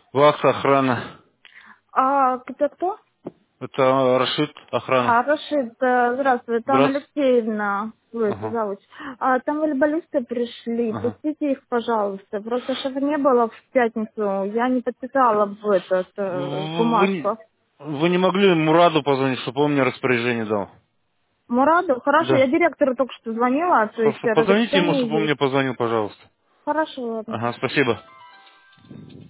Вахта, охрана. Это кто? Это Рашид, охрана. Рашид, здравствуй, там Здравствуйте. Алексеевна, вы это Ага. зовут. Там волейболисты пришли, Ага. пустите их, пожалуйста. Просто чтобы не было в пятницу, я не подписала в этот Вы, бумажку. вы не могли Мураду позвонить, чтобы он мне распоряжение дал? Мураду, хорошо, я Да. директору только что звонила, то есть Хорошо. Позвоните ему, чтобы он разрешение мне есть. позвонил, пожалуйста. Хорошо, ладно. Ага, спасибо.